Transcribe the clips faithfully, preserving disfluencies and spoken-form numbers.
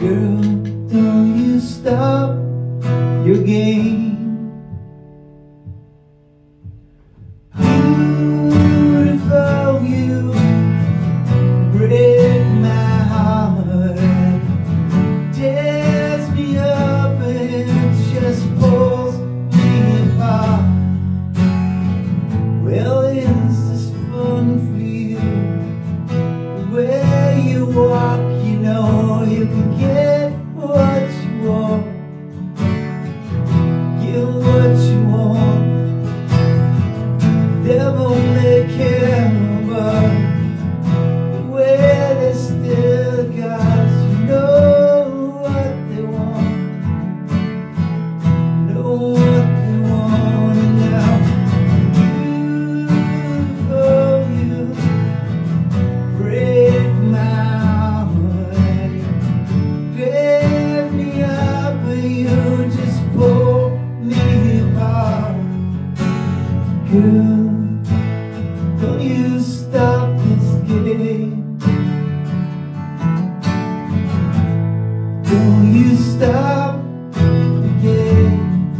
Girl, don't you stop your game. Beautiful, you break my heart, tears me up and just pulls me apart. Well, is this fun for you? The way you walk, you know you can get what you want, get what you want. Devil may care, but the way they still got, you know what they want, know what they want. And now beautiful, you break my heart, pick me up and you just pull me apart. Girl, don't you stop this game. Don't you stop the game.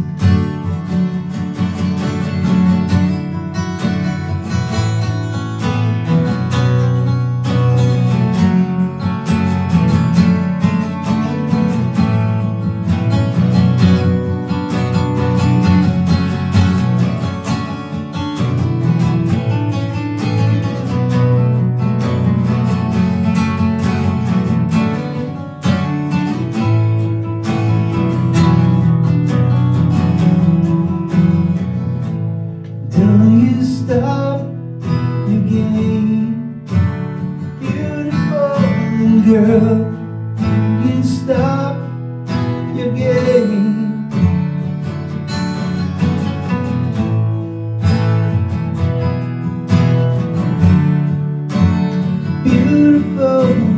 Don't you stop your game. Beautiful girl, you stop your game. Beautiful